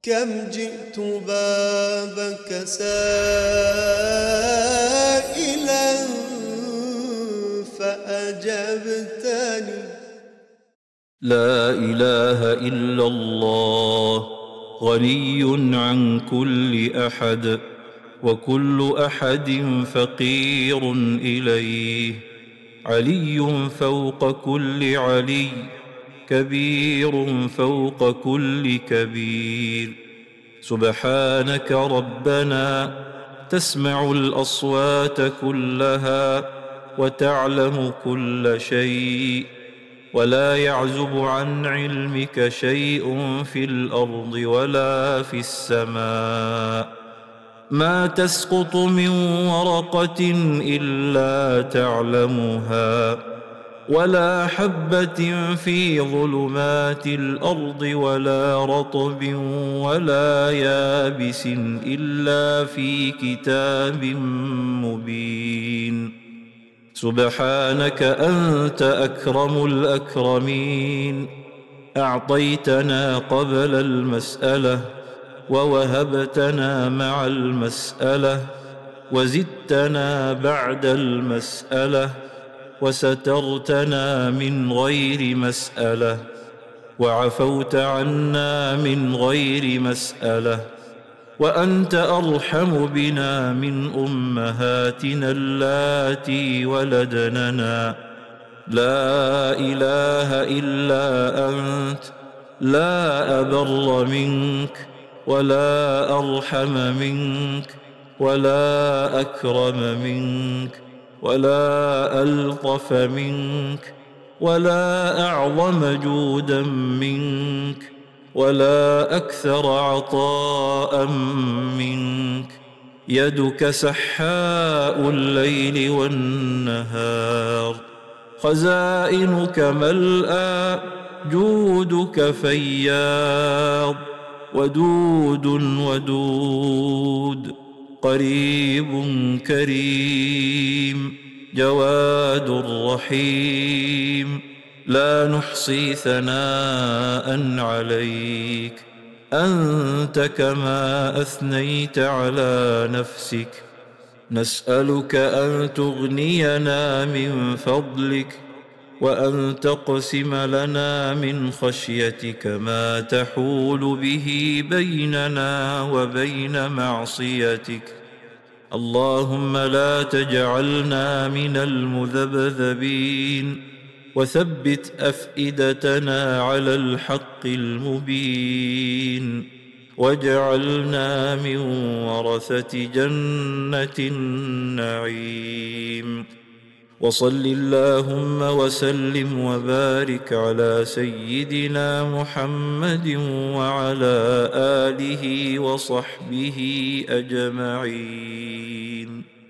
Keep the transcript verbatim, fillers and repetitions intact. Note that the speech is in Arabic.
كم جئت بابك سائلا فأجبتني. لا إله إلا الله، غني عن كل أحد، وكل أحد فقير إليه. علي فوق كل علي، كبير فوق كل كبير. سبحانك ربنا، تسمع الأصوات كلها وتعلم كل شيء، ولا يعزب عن علمك شيء في الأرض ولا في السماء. ما تسقط من ورقة إلا تعلمها، ولا حبة في ظلمات الأرض ولا رطب ولا يابس إلا في كتاب مبين. سبحانك أنت أكرم الأكرمين، أعطيتنا قبل المسألة، ووهبتنا مع المسألة، وزدتنا بعد المسألة، وسترتنا من غير مسألة، وعفوت عنا من غير مسألة. وأنت أرحم بنا من أمهاتنا اللاتي ولدننا. لا إله إلا أنت، لا أبر منك ولا أرحم منك ولا أكرم منك ولا ألطف منك ولا أعظم جودا منك ولا أكثر عطاء منك. يدك سحاء الليل والنهار، خزائنك ملأى، جودك فياض، ودود ودود، قريب كريم، جواد رحيم. لا نحصي ثناء عليك، أنت كما أثنيت على نفسك. نسألك أن تغنينا من فضلك، وأن تقسم لنا من خشيتك ما تحول به بيننا وبين معصيتك. اللهم لا تجعلنا من المذبذبين، وثبت أفئدتنا على الحق المبين، واجعلنا من ورثة جنة النعيم. وصل اللهم وسلم وبارك على سيدنا محمد وعلى آله وصحبه أجمعين.